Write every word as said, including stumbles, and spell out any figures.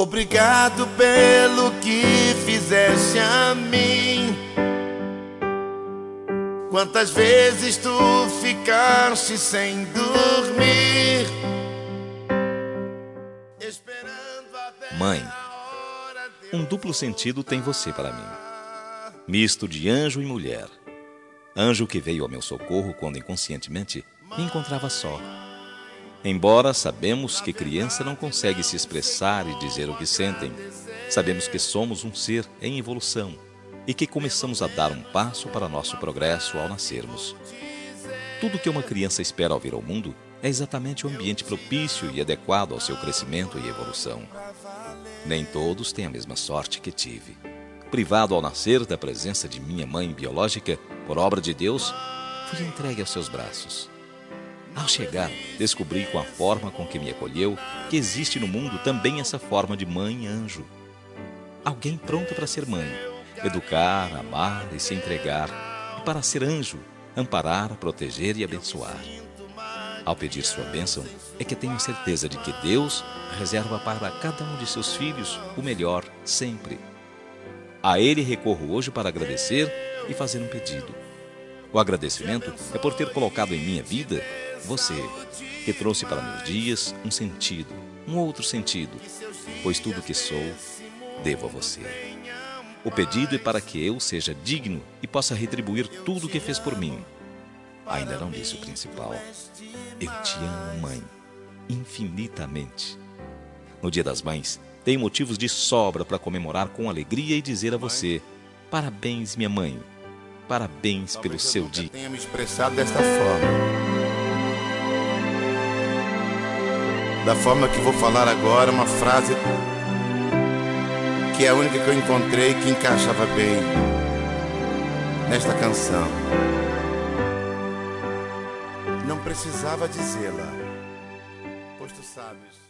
Obrigado pelo que fizeste a mim. Quantas vezes tu ficaste sem dormir, esperando até Mãe, um duplo sentido tem você para mim, misto de anjo e mulher. Anjo que veio ao meu socorro quando inconscientemente me encontrava só. Embora sabemos que criança não consegue se expressar e dizer o que sentem, sabemos que somos um ser em evolução e que começamos a dar um passo para nosso progresso ao nascermos. Tudo que uma criança espera ao vir ao mundo é exatamente o ambiente propício e adequado ao seu crescimento e evolução. Nem todos têm a mesma sorte que tive. Privado ao nascer da presença de minha mãe biológica, por obra de Deus, fui entregue aos seus braços. Ao chegar, descobri com a forma com que me acolheu que existe no mundo também essa forma de mãe-anjo. Alguém pronta para ser mãe, educar, amar e se entregar, e para ser anjo, amparar, proteger e abençoar. Ao pedir sua bênção, é que tenho certeza de que Deus reserva para cada um de seus filhos o melhor sempre. A Ele recorro hoje para agradecer e fazer um pedido. O agradecimento é por ter colocado em minha vida você, que trouxe para meus dias um sentido, um outro sentido, pois tudo que sou, devo a você. O pedido é para que eu seja digno e possa retribuir tudo o que fez por mim. Ainda não disse o principal. Eu te amo, mãe, infinitamente. No Dia das Mães, tenho motivos de sobra para comemorar com alegria e dizer a você: parabéns, minha mãe. Parabéns pelo seu dia. Tenha me expressado desta forma. Da forma que vou falar agora, uma frase que é a única que eu encontrei que encaixava bem nesta canção. Não precisava dizê-la, pois tu sabes.